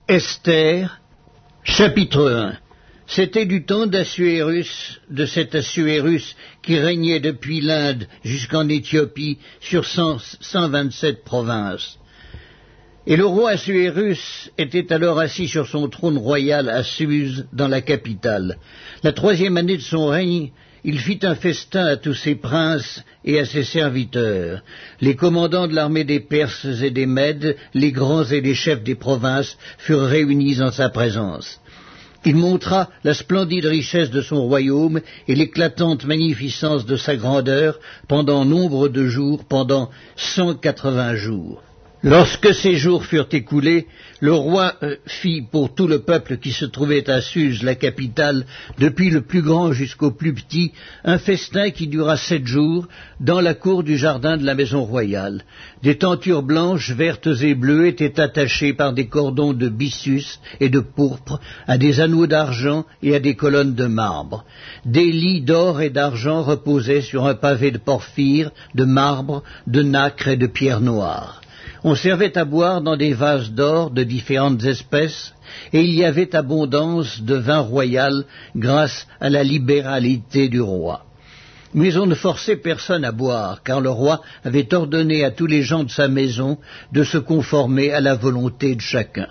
Esther, chapitre 1. C'était du temps d'Assuérus, de cet Assuérus qui régnait depuis l'Inde jusqu'en Éthiopie sur 127 provinces. Et le roi Assuérus était alors assis sur son trône royal à Suse, dans la capitale. La 3e année de son règne, il fit un festin à tous ses princes et à ses serviteurs. Les commandants de l'armée des Perses et des Mèdes, les grands et les chefs des provinces furent réunis en sa présence. Il montra la splendide richesse de son royaume et l'éclatante magnificence de sa grandeur pendant nombre de jours, pendant 180 jours. Lorsque ces jours furent écoulés, le roi fit pour tout le peuple qui se trouvait à Suse, la capitale, depuis le plus grand jusqu'au plus petit, un festin qui dura 7 jours, dans la cour du jardin de la maison royale. Des tentures blanches, vertes et bleues étaient attachées par des cordons de byssus et de pourpre à des anneaux d'argent et à des colonnes de marbre. Des lits d'or et d'argent reposaient sur un pavé de porphyre, de marbre, de nacre et de pierre noire. On servait à boire dans des vases d'or de différentes espèces, et il y avait abondance de vin royal grâce à la libéralité du roi. Mais on ne forçait personne à boire, car le roi avait ordonné à tous les gens de sa maison de se conformer à la volonté de chacun.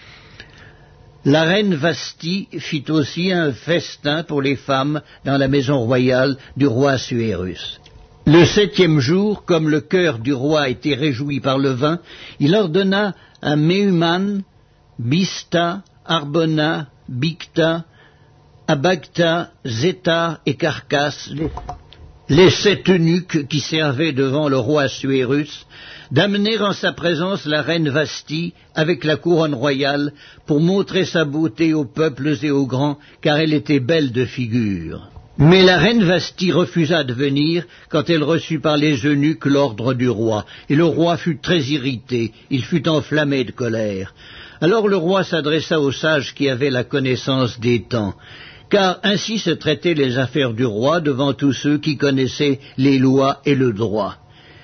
La reine Vasthi fit aussi un festin pour les femmes dans la maison royale du roi Assuérus. Le 7e jour, comme le cœur du roi était réjoui par le vin, il ordonna à Méhuman, Bista, Arbona, Bicta, Abagta, Zéta et Carcasse, les 7 eunuques qui servaient devant le roi Assuérus, d'amener en sa présence la reine Vasthi avec la couronne royale pour montrer sa beauté aux peuples et aux grands, car elle était belle de figure. Mais la reine Vasthi refusa de venir quand elle reçut par les eunuques l'ordre du roi, et le roi fut très irrité, il fut enflammé de colère. Alors le roi s'adressa aux sages qui avaient la connaissance des temps, car ainsi se traitaient les affaires du roi devant tous ceux qui connaissaient les lois et le droit.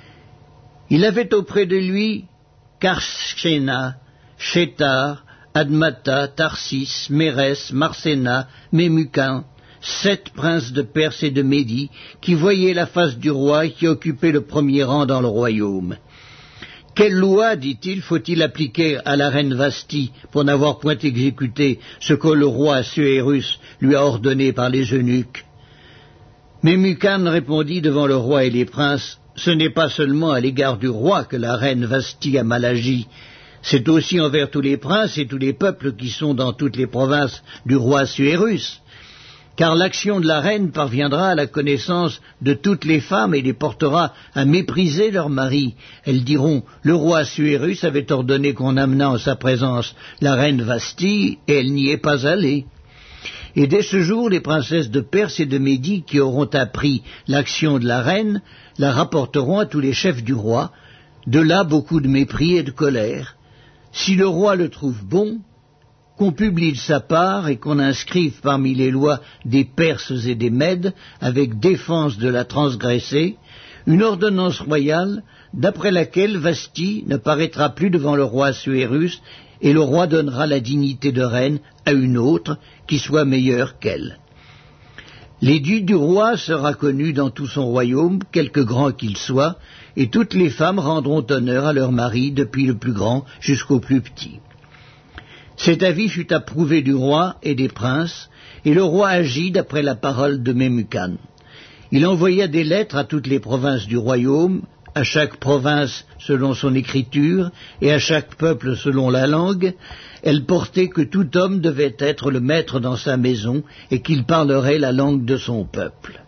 Il avait auprès de lui Karschena, Shétar, Admata, Tarsis, Mérès, Marséna, Mémucan, 7 princes de Perse et de Médie, qui voyaient la face du roi et qui occupaient le premier rang dans le royaume. Quelle loi, dit-il, faut-il appliquer à la reine Vasthi pour n'avoir point exécuté ce que le roi Assuérus lui a ordonné par les eunuques? Mémucan répondit devant le roi et les princes, ce n'est pas seulement à l'égard du roi que la reine Vasthi a mal agi, c'est aussi envers tous les princes et tous les peuples qui sont dans toutes les provinces du roi Assuérus. Car l'action de la reine parviendra à la connaissance de toutes les femmes et les portera à mépriser leurs maris. Elles diront, le roi Assuérus avait ordonné qu'on amenât en sa présence la reine Vasthi, et elle n'y est pas allée. Et dès ce jour, les princesses de Perse et de Médie qui auront appris l'action de la reine, la rapporteront à tous les chefs du roi, de là beaucoup de mépris et de colère. Si le roi le trouve bon, qu'on publie de sa part et qu'on inscrive parmi les lois des Perses et des Mèdes, avec défense de la transgresser, une ordonnance royale, d'après laquelle Vasthi ne paraîtra plus devant le roi Assuérus, et le roi donnera la dignité de reine à une autre, qui soit meilleure qu'elle. L'édit du roi sera connu dans tout son royaume, quelque grand qu'il soit, et toutes les femmes rendront honneur à leur mari, depuis le plus grand jusqu'au plus petit. Cet avis fut approuvé du roi et des princes, et le roi agit d'après la parole de Mémucan. Il envoya des lettres à toutes les provinces du royaume, à chaque province selon son écriture, et à chaque peuple selon la langue. Elles portaient que tout homme devait être le maître dans sa maison, et qu'il parlerait la langue de son peuple.